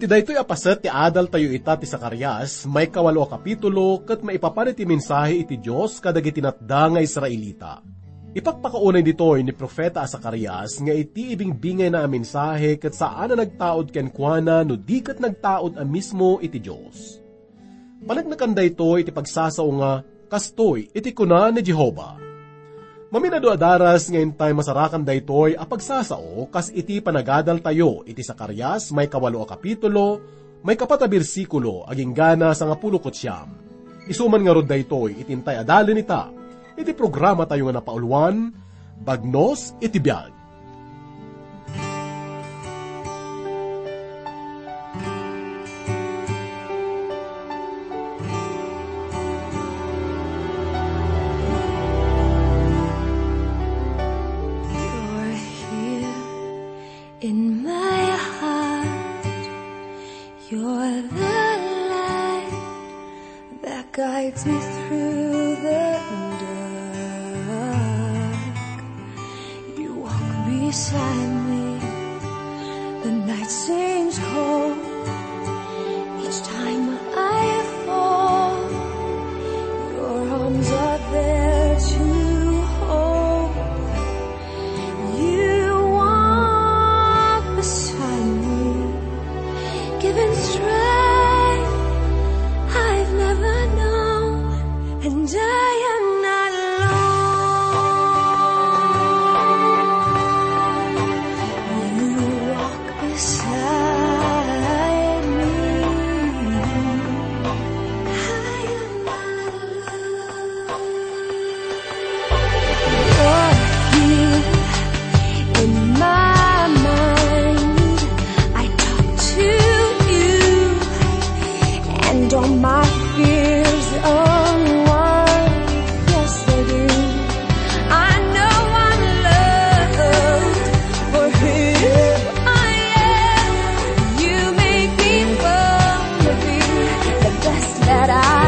Iti daytoy apaset ti adal tayo ita ti Zacarias, may 8 kapitulo, ket maipaparit ti mensahe iti Diyos kadagiti natda nga Israelita. Ipagpakaunay ditoy ni Profeta Zacarias nga iti ibingbingay na mensahe ket saan na nagtaod kenkwana no di ket nagtaod a mismo iti Diyos. Panagnakan daytoy iti pagsasao nga kastoy iti kuna ni Jehova. Maminado adaras ngayon tayo masarakan daytoy a pagsasao kas iti panagadal tayo iti Zacarias may 8 kapitulo, may 4 bersikulo aging gana sa 19. Isuman nga rod daytoy itintay adalin ita, iti programa tayo nga napauluan, Bagnos iti Biag. In my heart, you're the light that guides me through the dark. You walk beside me, the night seems cold. Each time I fall, your arms are there to hold. Given strength I've never known, and I am not alone. You walk beside me. I am not alone. You're here in my mind. I talk to and all my fears unwind. Yes, they do. I know I'm loved for who I am. You make me wanna be the best that I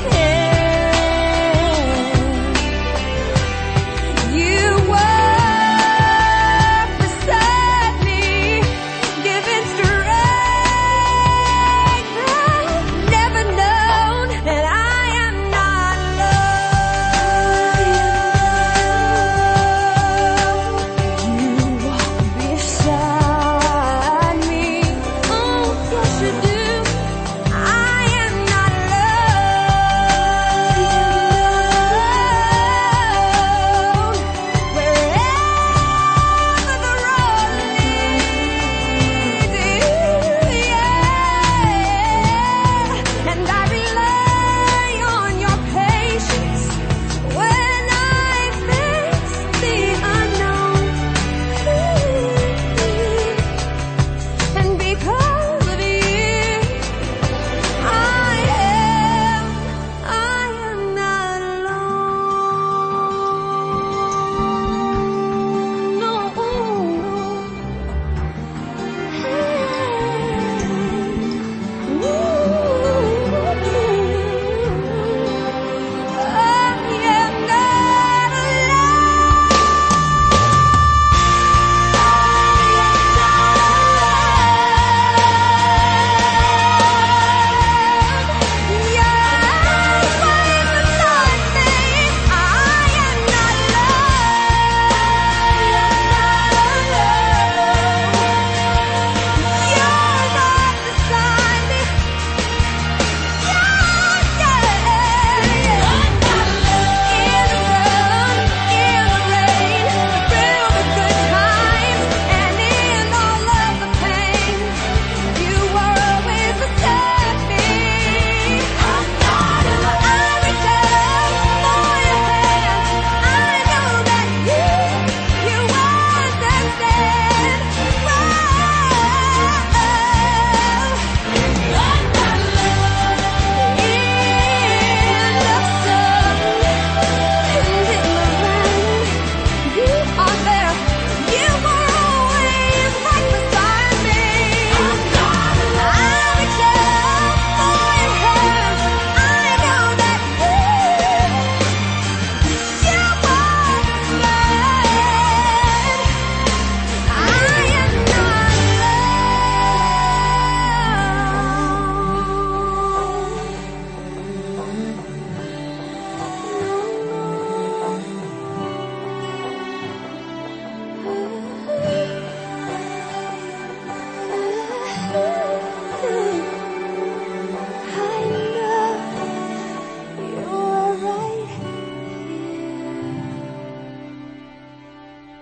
can. You walk beside me, giving strength. Never known that I am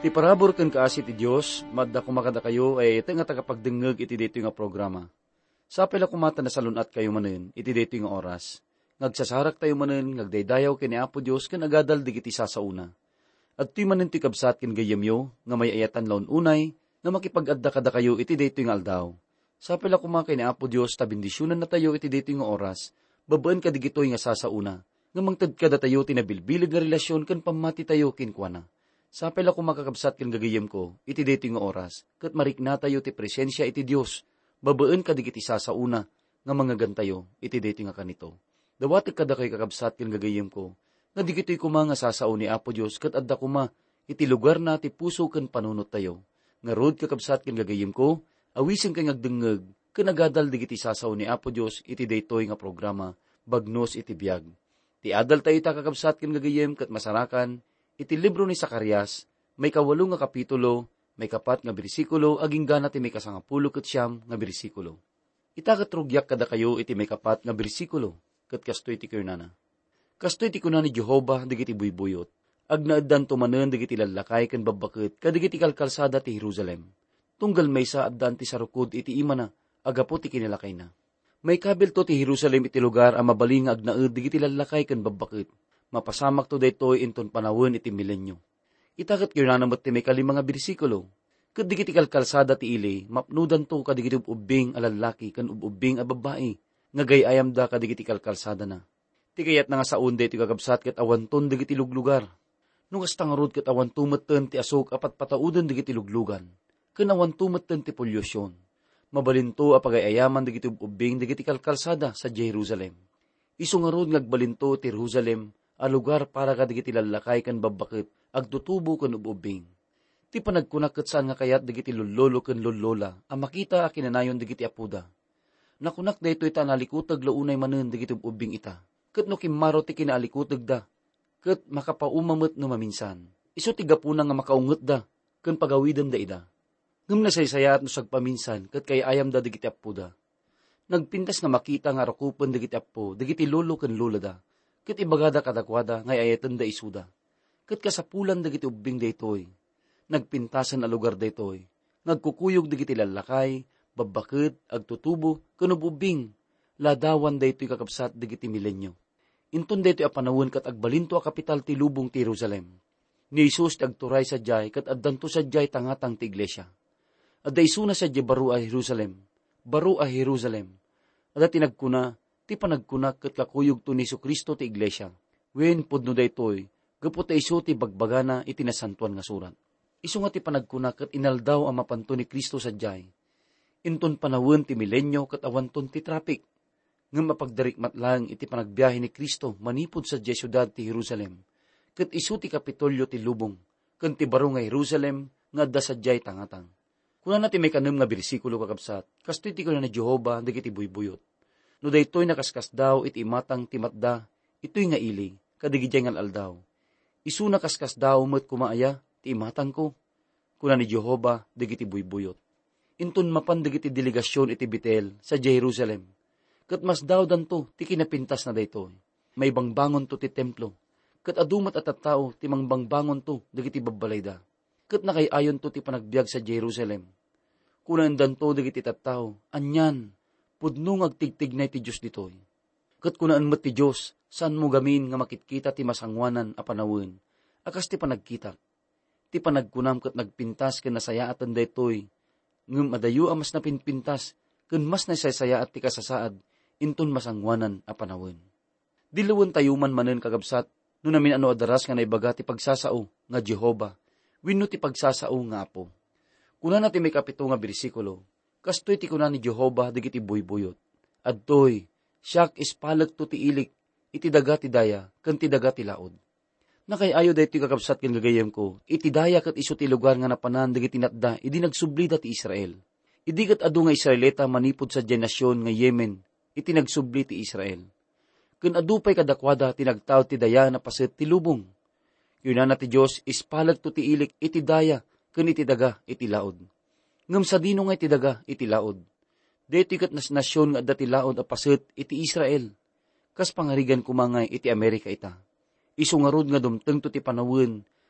Iti parabor ken kaasi ti Dios, madda kumakada kayo ay iti nga tagapagdengeg iti dito nga programa. Sapay la kumata na salunat kayo manen, iti dito nga oras. Ngagsasarak tayo manen, ngagdaydayaw ken ni Apo Dios ken agadal digiti sasauna. At tuy manen ti kabsat ken gayamyo, nga may ayatan laon unay, nga makipag-adda kada kayo iti dito nga aldaw. Sapay la kumakay ni Apo Dios, tabindisyonan na tayo iti dito nga oras, babaan ka digitoy nga sasauna, nga mangtad kada tayo tinabilbilig nga relasyon ken pamati tayo kinkwana. Sapay la kumakakabsat ken gagayem ko, iti dito nga oras, ket marikna tayo ti presensya iti Dios, babaan ka digiti sasauna, nga mga gantayo, iti dito nga kanito. Dawatek kada kay kakabsat ken gagayem ko, nga digitoy kuma nga sasao ni Apo Dios, ket adda kuma, iti lugar na ti puso ken panunot tayo. Nga rod kakabsat ken gagayem ko, awisen kay ngagdengeg, ken agadal digiti sasao ni Apo Dios, iti daytoy nga programa, bagnos iti biag. Ti adal tayo ta kakabsat ken gagayem, ket masarakan, iti libro ni Zacarias, may 8 nga kapitulo, may 4 nga bersikulo, aging gana ti may 10 ket 9 nga bersikulo. Itakatrugyak kada kayo iti may 4 nga bersikulo, ket kastoy ti kernana. Kastoy ti kuna ni Jehova digiti buybuyot. Agnaaddan tumanen digiti lalakay ken babbaket kadigiti kalkalsada ti Jerusalem. Tunggal maysa addan ti sarukod iti imana, agapo ti kinalakay na. May kabilto ti Jerusalem iti lugar a mabaling nga agnaed digiti lalakay ken babbaket. Mapasamak to daytoy inton panawon iti milenyo. Itaket kernana met ti may 5 nga bersikulo. Ket digiti kalkalsada ti ili, mapnudan to kadigiti ubing a lalaki ken ubing a babae, nga gayayam da kadigiti kalkalsada na. Ti kayat na nga saun daytoy kakabsat ket awanton digiti luglugar. Nung astangarod ket awan tumetten ti asok apat patauden digiti luglugan. Ken awan tumetten ti polusyon. Mabalinto a pagayayaman digiti ubing digiti kalkalsada sa Jerusalem. Isungarod ngagbalinto ti Jerusalem a lugar para kadigiti lalakay ken babbaket agtutubo ken ubing. Ti panagkunak ket saan nga kayat digiti lullolo ken lullola a makita a kinanayon digiti apuda. Nakunak daytoy ta nalikuteg launay manen digiti ubing ita. Ket no kimmaro ti kinaalikuteg da, ket makapaumamot no maminsan. Isu ti gapuna nga makaunget da, ken pagawiden da ida. Ngem nasaysayat no sagpaminsan, ket kay ayam da digiti apuda. Nagpintas nga makita nga rakupen digiti apo, digiti lolo ken lola da, ket ibagada kadakwada nga ayaten da isuda. Ket kasapulan digiti ubing daytoy. Nagpintasan a lugar daytoy. Nagkukuyog digiti lalakay, babbaket, agtutubo, ken ubing. Ladawan daytoy kakabsat digiti milenyo. Inton daytoy a panawon ket agbalinto a kapital ti lubong ti Jerusalem. Ni Jesus ti agturay sadyay ket addanto sadyay tangatang ti iglesia. Adda isuna sadyay baro a Jerusalem. Baro a Jerusalem. Adda tinagkuna ti panagkuna ket kakuyog to ni Jesucristo ti iglesia. Wen pudno daytoy gapu ta isu ti bagbagana iti nasantuan nga surat. Isu nga ti panagkuna ket inaldaw a mapanto ni Kristo sadyay. Inton panawon ti milenyo ket awanton ti traffic. Ngem mapagdarikmat lang iti panagbiyahe ni Kristo manipod sa syudad ti Jerusalem. Ket isu ti kapitolyo ti lubong, ken ti baro nga Jerusalem nga adda sadyay tangatang. Kuna na ti may 6 nga bersikulo kakabsat, kastoy ti kuna ni Jehova digiti buybuyot. No daytoy nakaskas daw iti imatang ti matda, itoy nga ili, kadigidjay nga aldaw. Isu nakaskas daw met kumaaya ti imatang ko. Kuna ni Jehova digiti buybuyot. Inton mapan digiti delegasyon iti Betel sa Jerusalem. Ket mas daw danto ti kinapintas na daytoy. May bangbangon to ti templo. Ket adumat at tattao ti mangbangbangon to dagiti babbalay da. Ket nakayayon to ti panagbiag sa Jerusalem. Kunan danto dagiti tattao, anyan, pudno ngagtigtignay ti Dios ditoy. Ket kunaan met ti Dios, saan mo gamin nga makitkita ti masangwanan a panawon. Akas ti panagkita. Ti panagkunam ket nagpintas ken nasayaatan daytoy. Ngem adayo a mas napinpintas ken mas nasaysayaat ti kasasaad. Inton masangwanan a panawon. Diluwen tayo man manen kagabsat, no namin ano adaras nga naibaga ti pagsasao nga Jehova, wenno ti pagsasao nga Apo. Kuna natin may 7 nga bersikulo, kastoy ti kuna ni Jehova digiti buybuyot. Adtoy, siyak ispalag to ti ilik, iti daga ti daya, ken ti daga ti laod. Nakayayo daytoy kakabsat ken gagayem ko, iti daya ket isu ti lugar nga napanan digiti natda, idi nagsublida ti Israel. Idi ket adu nga Israelita manipod sa nasyon nga Yemen, iti nagsubli ti Israel. Ken adupay kadakwada tinagtaw ti daya na paset ti lubong. Yunana ti Dios ispalag to ti ilik iti daya ken iti daga iti laod. Ngem sadino nga iti daga iti laod. Daytoy ket nas nasyon nga adda ti laod a paset iti Israel. Kas pangarigan kumangay iti Amerika ita. Isungarod nga dumteng to ti panawon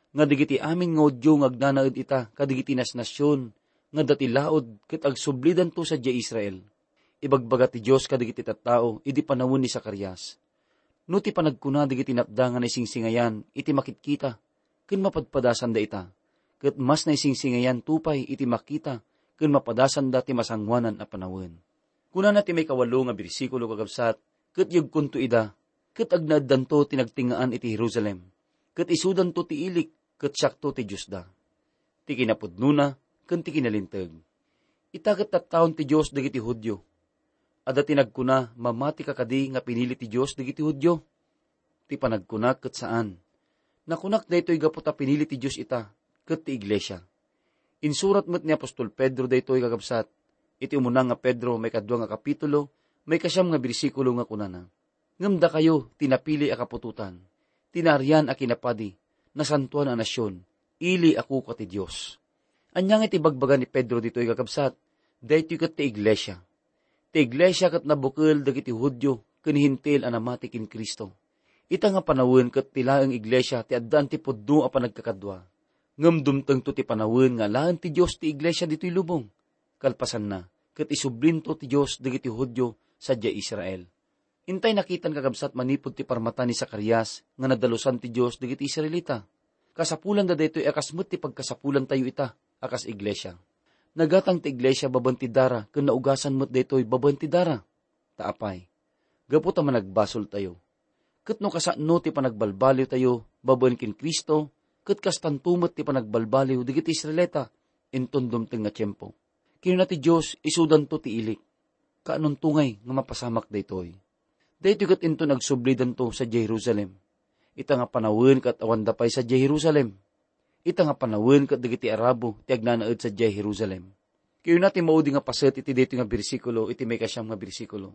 nga digiti amin nga udyo nga agnanaed ita kadigiti nasnasyon nga dati laod ket agsublidan to sadya Israel. Ibagbaga ti Dios kadigiti tattao idi panawon ni Zacarias. No ti panagkuna digiti napda nga naisingsingayan iti makitkita ken mapadpadasan da ita. Ket mas naisingsingayan tupay iti makita ken mapadasan da ti masangwanan a panawon. Kuna na ti may 8 nga bersikulo kagabsat ket yugkon to ida ket agnaaddan to tinagtingaan iti Jerusalem. Ket isudan to ti ilik ket sakto ti Dios da. Ti kinapudnuna ken ti kinalinteg. Ita ket tattaon ti Dios dagiti Hudyo. Adda tinagkuna mamati kakadi nga pinili ti Dios dagiti Hudyo. Ti panagkunak ket saan. Nakunak daytoy gapu ta pinili ti Dios ita ket ti iglesia. Insurat met ni Apostol Pedro daytoy kagabsat. Iti umuna nga Pedro may 2 nga kapitulo, may 9 nga bersikulo nga kunana. Ngamda kayo tinapili a kapututan. Tinarian a kinapadi, nasantuan a nasyon, ili ako ka ti Dios. Anyang iti bagbaga ni Pedro dito'y kakabsat, daytoy ket ti iglesia. Ti iglesia ket nabukil dagiti Hudyo, kanihintil a namati kin Kristo. Ita nga panawin ket ti laeng iglesia ti addaan ti pudno a panagkakadwa. Ngem dumteng to ti panawin nga laan ti Dios ti iglesia dito'y lubong. Kalpasan na, ket isublinto ti Dios dagiti Hudyo sadya Israel. Intay nakitan kakabsat manipod ti parmata ni Zacarias nga nadalusan ti Dios dagiti Israelita. Kasapulan da daytoy akasmet ti pagkasapulan tayo ita akas iglesia. Nagatang ti iglesia baban ti dara ken naugasan met daytoy baban ti dara. Taapay. Gapu ta managbasol tayo. Ket no kasano ti panagbalbaliw tayo baban ken Kristo ket kastantumet ti panagbalbaliw dagiti Israelita inton dumteng nga tiempo. Kinuna ti Dios isudan to ti ilik. Kaanon tungay nga mapasamak daytoy. Daytoy ket into nagsublidan to sa Jerusalem. Ita nga panawin ket awanda pay sa Jerusalem. Ita nga panawin ket dagiti Arabo ti agnanaed sa Jerusalem. Kayo natin maudi nga paset iti daytoy nga bersikulo iti may 9 nga bersikulo.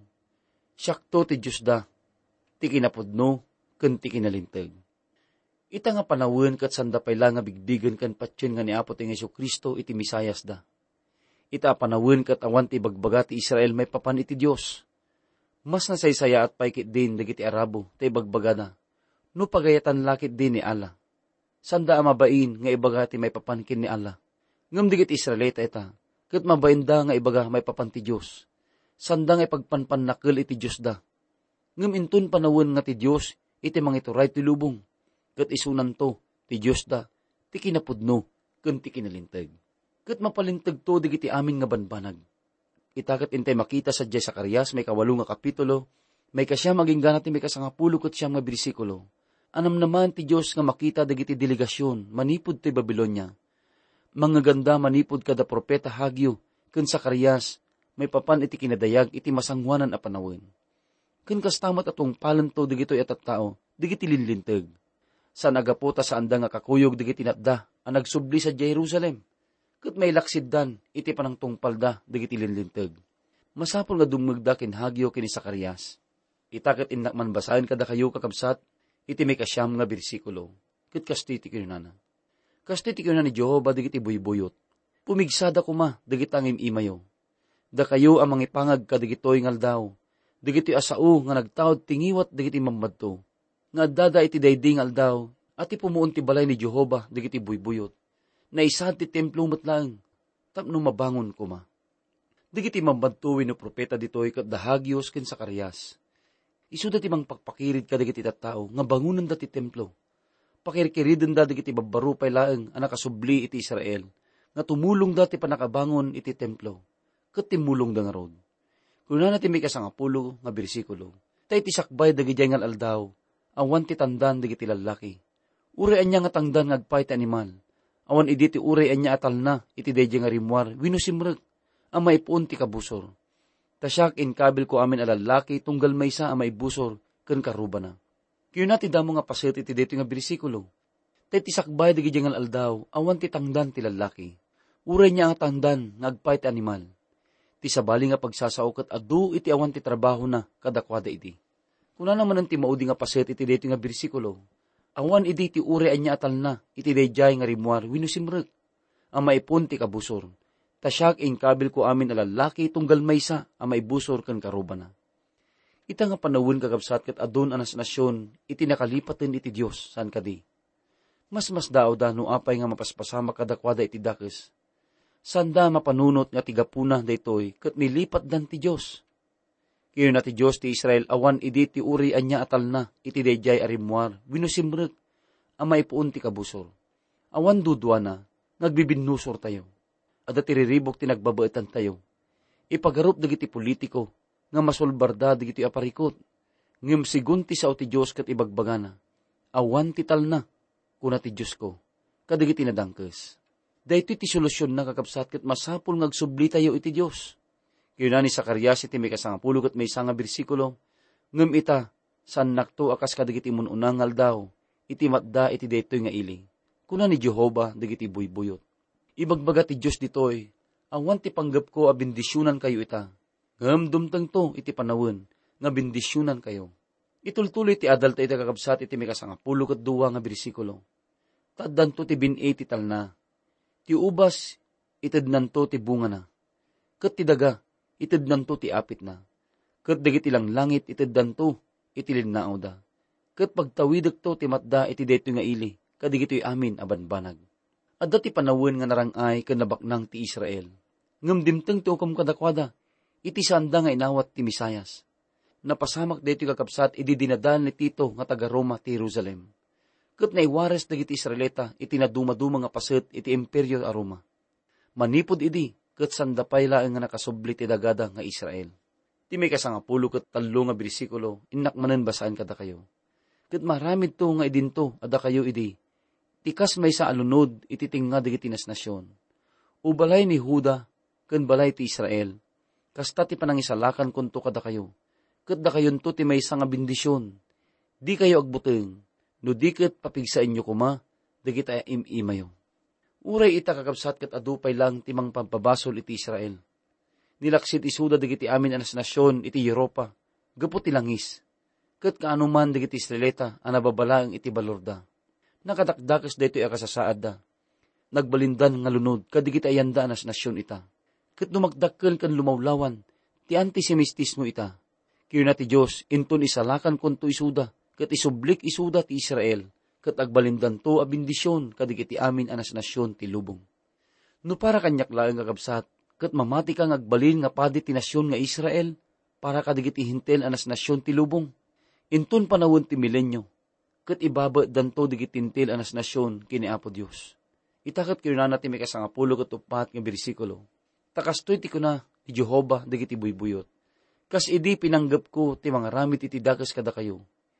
Sakto ti Dios da, ti kinapudno ken ti kinalinteg. Ita nga panawin ket sanda pay la nga bigbigen ken patyen nga ni Apo ti Jesu-Kristo iti Misayas da. Ita panawin ket awan ti bagbaga ti Israel may papan iti Dios. Mas nasaysaya at paikit din dagiti Arabo, tay bagbagada. No pagayatan lakit din ni Allah. Sanda amabain nga ibaga ti may papankin ni Allah. Ngam digiti Israelita ita, ket mabainda nga ibaga may papan ti Dios. Sanda nga ipagpanpanakil iti Dios da. Ngam intun panawon nga ti Dios, iti mangituray ti lubong. Ket isunan to, ti Dios da, ti kinapudno, ken ti kinalinteg. Ket mapalinteg to digiti amin nga banbanag. Itakat intay makita sa Zacarias may 8 nga kapitulo, may 9 maging ganat ni may 10 ket 9 nga bersikulo. Anam naman ti Dios nga makita dagiti delegasyon manipod ti Babilonia. Mga ganda manipod kada propeta Hagyo ken Zacarias may papan iti kinadayag iti masangwanan a panawin. Ken kastamat atong palanto digitoy at tattao, digiti linlinteg. Sa nagapota sa anda nga kakuyog digiti natda ang nagsubli sa Jerusalem. Ket may laksiddan, iti panang tungpalda, dagiti linlinteg. Masapol nga dumagda kin Hagyo kin Zacarias. Itaket inakman basahin kada kayo kakabsat, iti may 9 nga bersikulo. Ket kastiti kinunana. Kastiti kinunana ni Jehova dagiti buybuyot. Pumigsada kuma, dagiti angim imayo. Da kayo ang mangipangag kadagitoy ngaldaw. Dagiti asao nga nagtawad tingiwat dagiti mamadto. Nga dada iti daydi ngaldaw, at ipumuon ti balay ni Jehova dagiti buybuyot. Na isa ti templo matlang, tapno mabangon kuma. Digiti mambantuwi no propeta ditoy ket Hagyos ken Zacarias. Isu dati mang pakpakirid ka digiti tattao, nga bangunan dati templo. Pakirikiriden da digiti babbaru pay laeng anak kasubli iti Israel, nga tumulong dati panakabangon iti templo, ket timulong da nga rod. Kuna natin may 10 nga bersikulo, tay ti sakbay dagiti nga aldaw, awan ti tandan digiti lalaki. Uri anya nga tangdan nga agpay ti animal. Awan iditi uray anya atal na, iti dayjay nga rimwar, winusimrek, ang maipun ti kabusor. Tasyak inkabil ko amin alalaki, tunggal maysa ang maibusor, ken karuba na. Kiyo na ti damo nga paset iti daytoy nga bersikulo. Tay ti sakbay dagiti nga aldaw, awan ti tangdan ti lalaki. Uray niya ang tangdan, nga agpay ti animal. Ti sabali nga pagsasao ket adu iti awan ti trabaho na, kadakwada iti. Kuna naman ang ti maudi nga paset iti daytoy nga bersikulo. Awan idi ti uri anya atal na, iti dayjay nga rimwar, winusimrek. Ang maipun ti kabusor. Tasyak inkabil ko amin alalaki, tunggal maysa, ang maibusor ken karuba na. Ita nga panawin kakabsat ket adun anas nasyon, iti nakalipaten iti Dios, saan kadi. Mas daw da no apay nga mapaspasama kadakwada iti dakes. Sanda mapanunot nga tigapuna daytoy ket nilipat dan ti Dios. Kiyo na ti Dios ti Israel awan idi ti uri anya atal na iti dayjay arimwar winusimrek a maipuon ti kabusor. Awan dudwa na nagbibinusor tayo. Ada tiriribok ti nagbabaetan tayo. Ipagarup dagiti politiko nga masolbarda dagiti aparikot. Ngem sigunti sao ti Dios ket ibagbagana. Awan ti talna kuna ti Dios ko kadagiti nadangkes. Daytoy ti solusyon na kakabsat ket masapul ngagsubli tayo iti Dios. Kiyo na ni Zacarias iti may kasangapulo ket may sanga bersikulo, ngem ita san nakto akas kadagiti mununangal daw iti matda iti daytoy nga ili. Kuna ni Jehova dagiti buybuyot. Ibagbaga ti Dios ditoy, awan ti panggep ko a bendisyonan kayo ita. Ngem dumteng to iti panawon nga bendisyonan kayo. Itultuloy ti adal tayo kakabsat iti may kasangapulo ket duwa nga bersikulo. Taddan to ti bin-e ti talna. Ti ubas, itednan to ti bunga na. Ket ti daga, itednan to ti apit na. Ket dagiti lang langit, iteddan to, iti linnao da. Ket pagtawidek to ti matda iti daytoy nga ili, kadigitoy amin abanbanag. Adda ti panawon nga narangay ken nabaknang ti Israel. Ngem dimteng ti ukom kadakwada, iti sanda nga inawat ti Misayas. Napasamak daytoy kakabsat idi dinadal ni Tito nga taga Roma ti Jerusalem. Ket naiwares dagiti Israelita iti naduma-duma nga paset iti imperyo a Roma. Manipod idi ket sandapay laeng nga nakasubli ti dagada nga Israel. Ti may kasangapulo ket tallo nga bersikulo innakmanen basaan kada kayo. Ket maramid to nga idinto ada kayo idi. Tikas may sa alunod iti tinga dagiti nasnasyon. Ubalay ni Huda ken balay ti Israel. Kasta ti panangisalakan kunto kada kayo. Ket da kayon to ti may nga bendisyon. Di kayo agbuteng. No diket papigsain nyo kuma, dagita imimayo. Uray ita kakabsat ket adupay lang timang pampabasol iti Israel. Nilaksit isuda dagiti amin anas nasyon iti Europa, gapu ti langis. Ket kaanuman dagiti Israelita ang nababalaeng iti balorda. Nakadakdakas daytoy akasasaad da. Nagbalindan nga lunod kadigiti ayanda anas nasyon ita. Ket dumagdakkel kan lumawlawan, ti antisemitismo ita. Kiyo na ti Dios inton isalakan kunto isuda. Ket isublik isuda ti Israel, ket agbalindan to a bendisyon kadigiti amin anas nasyon ti lubong. No para kanyak laeng kakabsat, ket mamati kang agbalin nga padi ti nasyon nga Israel, para kadigiti hintel anas nasyon ti lubong. Inton panawon ti milenyo, ket ibaba danto digiti hintel anas nasyon kini Apo Dios. Itaket kinana ti may kasangapulo ket upat nga bersikulo. Takastoy ti kuna ti Jehova digiti buybuyot. Kas idi pinanggep ko ti mga ramit iti dakes kada kayo.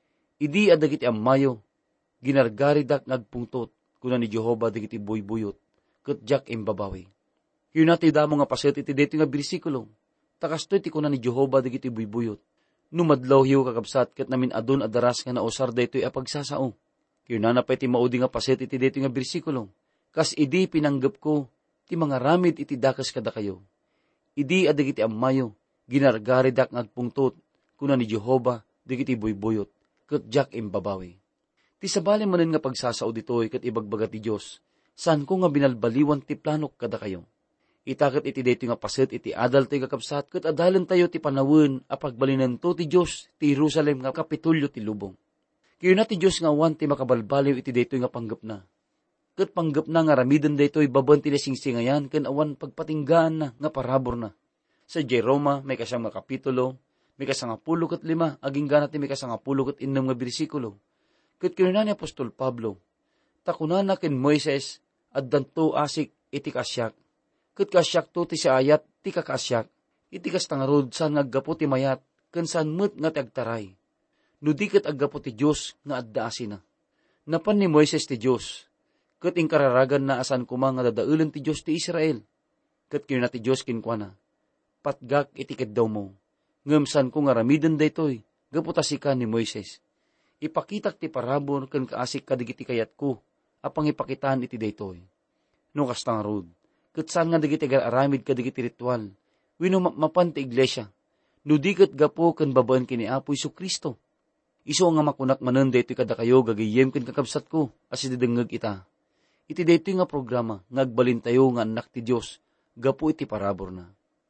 Idi adagiti ammayo, ginargaridak ngagpungtot, kuna ni Jehova dagiti buybuyot, ket jak imbabawi. Yun natin damo nga paset iti dito nga bersikulo, takastoy ti kuna ni Jehova dagiti buybuyot. Numadlaw hiyo kakabsat, ket namin adon adaras nga nausar daytoy a pagsasao. Yun na napay ti maudi nga paset iti dito nga bersikulo, kas idi pinanggep ko, ti mga ramid iti dakas kada kayo. Idi adagiti ammayo, ginargaridak ngagpungtot, kuna ni Jehova dagiti buybuyot. Ket jak imbabawi. Ti sabali manen nga pagsasao ditoy ket ibagbaga ti Dios. San ko nga binalbaliwan ti planok kada kayo. Itaket iti daytoy nga paset iti adal ti kakabsat ket adalan tayo ti panawon a pagbalinan to ti Dios ti Jerusalem nga kapitulyo ti lubong. Kiyo na ti Dios nga awan ti makabalbaliw iti daytoy nga panggep na. Ket panggep na nga ramiden daytoy baban ti singsingayan ken awan pagpatinggaan na nga parabor na. Sa Roma may kasang mga kapitulo, may kasangapulo ket lima, aging ganat ni may kasangapulo ket innem nga bersikulo. Ket kinuna ni Apostol Pablo, takunana ken Moises, addanto asik iti kasyak. Ket kasyak to ti siayat ti kakasyak, iti kastangarod saan ngaggapo ti mayat, ken saan met nga ti agtaray. No di ket aggapo ti Dios nga adda asina. Napan ni Moises ti Dios, ket ingkararagan na asan kuma nga dadaeulen ti Dios ti Israel. Ket kinuna ti Dios kinkwana, patgak iti keddaw mo. Ngamsan ko nga ramiden daytoy, gaputasika ni Moises. Ipakitak ti parabor ken kaasik kadigiti kayat ko, apang ipakitaan iti daytoy. No kastang rod, ket saan nga digiti aramid kadigiti ritual, wino mapan ti iglesia, no diket gapo ken babaan kini Apo Jesu-Kristo. Iso nga makunak manen daytoy kada kayo gagayem ken kakabsat ko, as idedengeg ita. Iti daytoy nga programa, ngagbalin tayo nga anak ti Dios, gapo iti parabor na.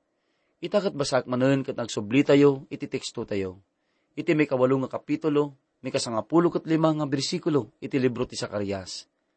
Itakat basak manen ket nagsubli tayo, iti teksto tayo. Iti may 8 nga kapitulo, may 15 nga bersikulo, iti libro ti Zacarias.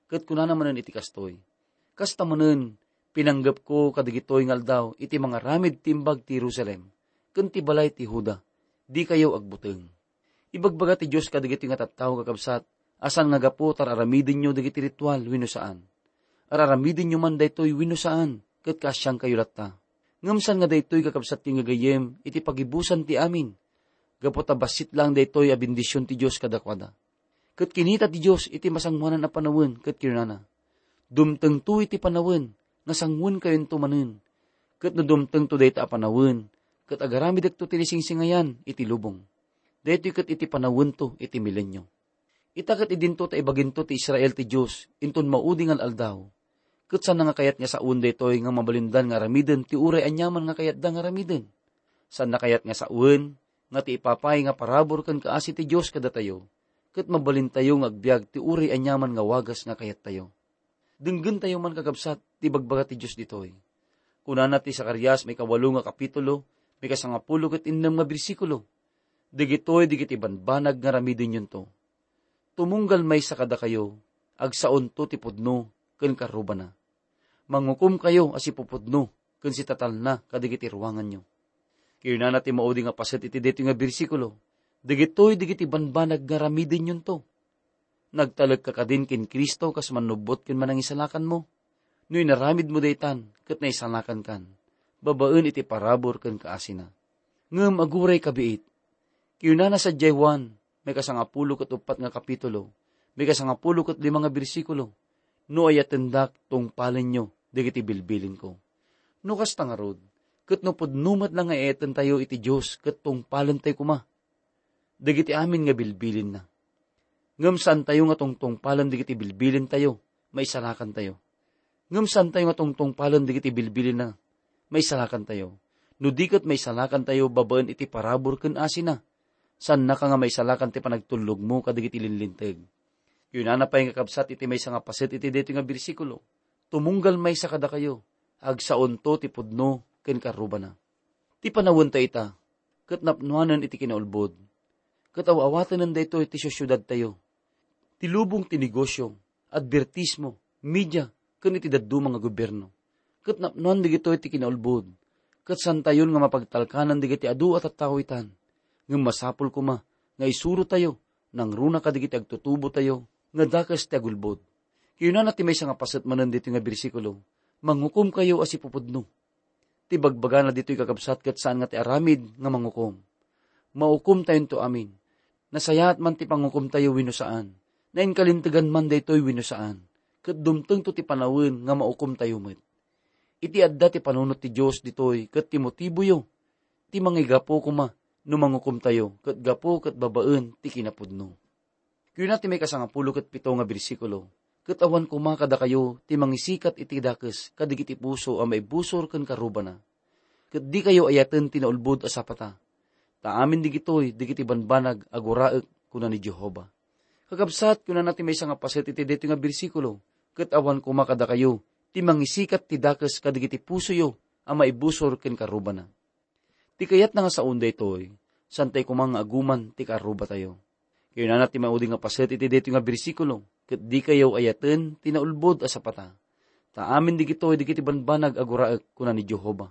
ket kunana manen iti kastoy. Kasta manen, pinanggap ko kadigitoy ngal daw iti mga ramid timbag ti Jerusalem, ken ti balay ti Huda, di kayo agbuteng. Ibagbaga ti Diyos kadigiti nga tattao kakabsat, asan nga gapo tar aramidin nyo digiti ritual wenno saan. Araramidin nyo man daytoy wenno saan, ket kasyang kayo latta. Ngamsan nga daytoy kakabsat ti ngagayem iti pagibusan ti amin. Gapo ta basit lang daytoy a bendisyon ti Diyos kadakwada. Ket kinita ti Diyos iti masangwanan a panawin ket kinana. Dumteng to iti panawin, nga sangwen kayon tumanen. Ket no dumteng to dayta a panawin, ket agaramid to tinisingsingayan iti lubong. Daytoy ket iti panawin to iti milenyo. Itaket idinto ta ibaginto ti Israel ti Diyos, inton maudi ngal aldaw. Ket saan nga kayat nga saun daytoy nga mabalindan nga aramiden ti uray anyaman nga kayat da nga aramiden. Saan na kayat nga saun, nga ti ipapay nga parabor ken kaasi ti Diyos kada tayo, ket mabalin tayo nga agbyag ti uray anyaman nga wagas nga kayat tayo. Denggen tayo man kakabsat ti bagbaga ti Diyos ditoy. Kunana ti Zacarias may 8 nga kapitulo, may 10 ket 6 nga bersikulo. Digitoy digiti banbanag nga ramidin yun to. Tumunggal may sakada kayo, agsaon to ti pudno, ken karubana. Mangukum kayo asi pupudno, ken si tatal na kadigiti ruangan nyo. Kirnana ti maudi nga paset iti dito nga bersikulo, digitoy digiti banbanag nga ramidin yun to. Nagtalag ka kadin kin Kristo kas manubot ken manang isalakan mo. Noy naramid mo daytan, ket naisalakan kan. Babaen iti parabor ken kaasina. Ngem aguray kabiit. Kirnana sa J1, may 10 ket 4 nga kapitulo, may 10 ket 5 nga bersikulo. No ayatendak tong palen nyo, digiti bilbilin ko. No kasta nga rod, ket no pudnumat lang nga eten tayo iti Diyos, ket tong palen tayo kuma. Digiti amin nga bilbilin na. Ngem saan tayo nga tungtong palan digiti bilbilin tayo, maisalakan tayo. Ngem saan tayo nga tungtong palan digiti bilbilin na, maisalakan tayo. No diket maisalakan tayo babaen iti parabor ken asina. Saan na ka nga maisalakan ti panagtulog mo kadigiti linlinteg. Yunana pa yung kakabsat iti may nga paset iti dito nga bersikulo. Tumunggal may sakada kayo, agsaon to ti pudno ken karubana. Ti panawon ta ita, ket napnuanan iti kinaulbod. Ket awawatanen daytoy ti syudad tayo. Ti lubong ti negosyo, advertismo, media, ken iti daddu mga gobyerno. Ket napnuan digitoy ti kinaulbod. Ket san tayon nga mapagtalkanan digiti adu at tawitan. Ngem masapul kuma nga isuro tayo nang runa kadigiti agtutubo tayo nga dakas ti agulbod. Kiyuna ti may nga paset manen dito nga bersikulo, manghukom kayo as ipupudno. Ti bagbaga na dito'y kakabsat ket saan nga ti aramid nga manghukom. Maukom tayon to amin. Nasayaat man ti panghukom tayo wenno saan. Nain kalintegan man daytoy wenno saan. Ket dumteng to ti panawin nga maukom tayo met. Iti adda ti panunot ti Dios ditoy ket ti motibo yo. Ti mangigapo kuma no manghukom tayo ket gapo ket babaen ti kinapudno. Kiyuna ti may 10 ket 7 nga bersikulo. Ket awan kuma kada kayo ti mangisikat iti dakes kadigiti puso a maibusor ken karubana. Ket di kayo ayaten tinaulbod a sapata. Taamin digitoy digiti banbanag aguraek kuna ni Jehova. Kakabsat kuna nati may nga paset iti dito nga bersikulo. Ket awan kuma kada kayo ti mangisikat ti dakes kadigiti puso yo a maibusor ken karubana. Ti kayat na nga sa unday toy, santay kumang aguman ti karuba tayo. Kayo na natin maudi nga paset iti dito nga bersikulo, ket di kayo ayaten tinaulbod a sapata. Taamin digitoy digiti banbanag aguraek kuna ni Jehova.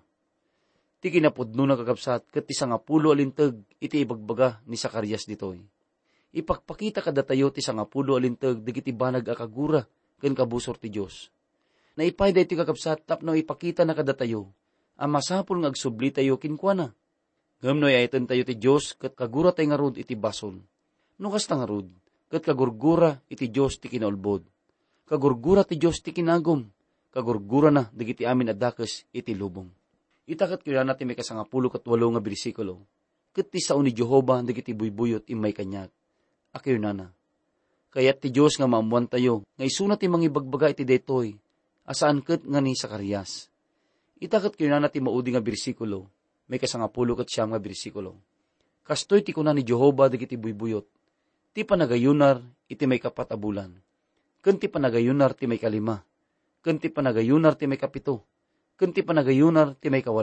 Ti kinapudno na kakabsat ket ti 10 alinteg iti ibagbaga ni Zacarias ditoy. Ipakpakita kada tayo ti 10 alinteg digiti banag akagura ken kabusor ti Dios. Naipay daytoy kakabsat tapno ipakita na kada tayo. Ang masapul nga agsubli tayo kinkwana. Ngem no ayaten tayo ti Dios ket kagura tayo nga rod iti basol. No kasta nga rod, ket kagurgura iti Dios ti kinaulbod. Kagurgura ti Dios ti kinagom. Kagurgura na digiti amin adakes iti lubong. Itaket kaya natin may 10 ket 8 nga bersikulo. Ket ti sao ni Jehova digiti buybuyot imay kanyat. Akayo nana. Kayat ti Dios nga maamuan tayo, nga isuna ti mangibagbaga iti daytoy, asaan ket nga ni Zacarias. Itaket kaya natin maudi nga bersikulo, may 10 ket 9 nga bersikulo. Kastoy ti kuna ni Jehova digiti buybuyot, ti panagayunar iti may 4 a bulan, ken ti panagayunar ti may 5, ken ti panagayunar ti may 7, ken ti panagayunar ti may 8.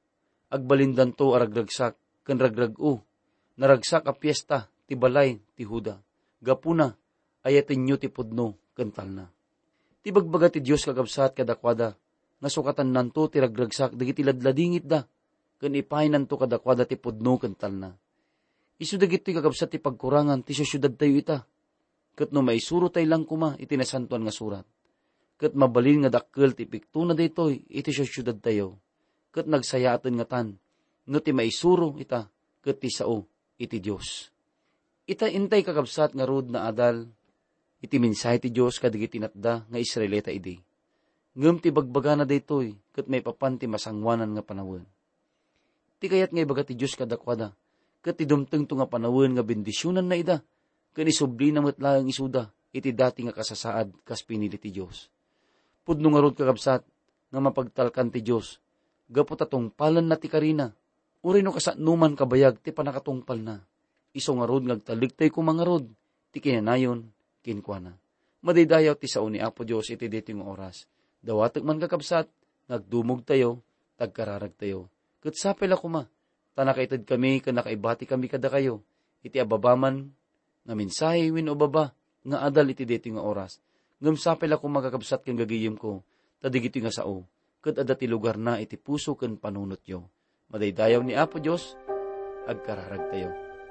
Agbalindan to aragragsak, ken ragrag-o, naragsak a piyesta ti balay ti Huda. Gapuna, ayaten nyo ti pudno, ken talna. Ti bagbaga ti Diyos kakabsat kadakwada, nga sukatan nanto ti ragragsak dagiti ladladingit da, ken ipay nanto kadakwada ti pudno ken talna. Isu dagiti kakabsat ti pagkurangan ti syudad tayo ita, ket no maisuro tayo lang kuma iti nasantuan nga surat. Ket mabalin nga dakkel ti pikto na daytoy iti syudad tayo, ket nagsayaaten nga tan, no ti maisuro ita, ket ti sao iti Dios. Ita intay kakabsat nga rod na adal, iti mensahe ti Dios kadagiti natda nga Israelita idi. Ngem ti bagbaga na daytoy, ket may papan ti masangwanan nga panawon. Ti kayat nga ibaga ti Dios kadakwada, ket ti dumteng to nga panawon nga bendisyonan na ida, ken isubli na metlaeng isuda, iti dati nga kasasaad kas pinili ti Dios. Pudno nga rod kakabsat, nga mapagtalkan ti Dios, gapu tatungpalan na ti karina, uri no kasatnuman kabayag ti panakatungpal na. Iso nga rod ngagtaligtay kumangarod, ti kinanayon, kinkwana. Madaydayaw ti sao ni Apo Dios iti dito nga oras. Dawatek man kakabsat, nagdumog tayo, tagkararag tayo. Ket sapela kuma, tanakaitad kami, kanakaibati kami kada kayo, iti ababaman, nga mensahe win o baba, nga adal iti dito nga oras. Ngem sapela kuma kakabsat kang gagiyem ko, tadigito nga sao, ket adda ti lugar na iti puso ken panunot yo. Madaydayaw ni Apo Dios, agkararag tayo.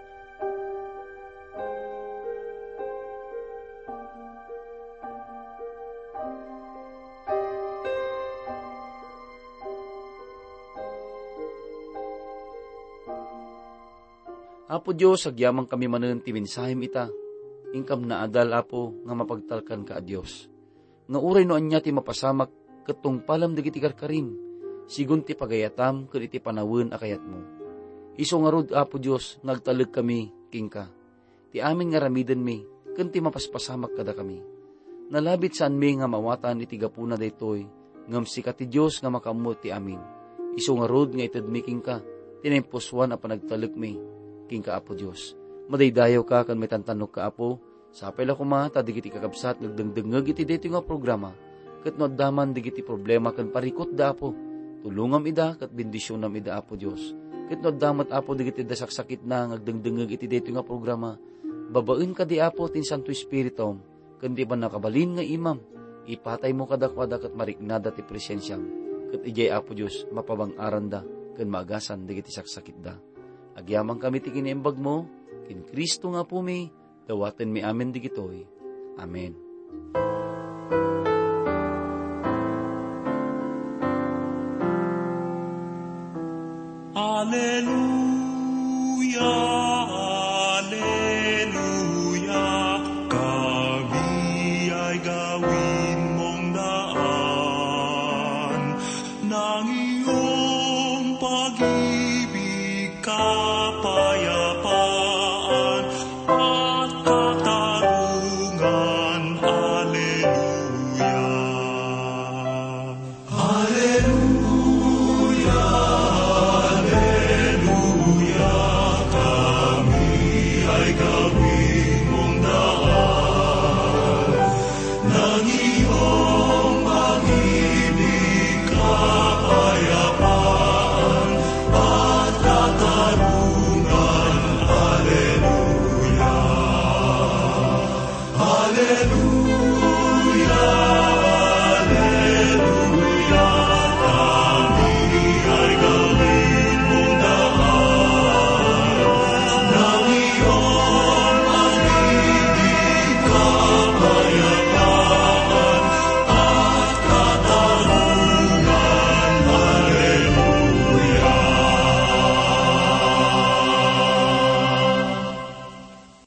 Apo Diyos, agyamang kami manen ti mensahim ita, ingkam na adal, Apo, nga mapagtalkan ka a Diyos. Nga uray no anya ti mapasamak, katong palam dagiti karkarin, sigun ti pagayatam, ken iti panawin akayat mo. Iso nga rod, Apo Diyos, nagtalag kami, kingka. Ti amin nga ramiden mi, ken ti mapaspasamak kada kami. Nalabit saan mi nga mawatan iti gapuna daytoy, ngam sikat ti Diyos nga makammo ti amin. Iso nga rod nga ited mi kingka, tinempuswan a panagtalag mi, kingka Apo Diyos. Madaydayaw ka kan may tantanok ka Apo, sapay la kuma, tadigiti kakabsat, nagdengdengeg iti dito nga programa, ket no daman digiti problema kan parikot da Apo, tulungam ida, ket bendisyonam ida Apo Diyos. Ket no damat Apo digiti da saksakit na, nagdengdengeg iti dito nga programa, babaen ka di Apo, tin Santo Espiritom, ken di ba nakabalin nga imam, ipatay mo kadakwada ket mariknada ti presensyam, ket ijay Apo Diyos, mapabang-aran da, ken maagasan digiti saksakit da. Agyamang kami ti kiniimbag mo, kin Kristo nga po mi, dawaten mi amen digitoy. Amen.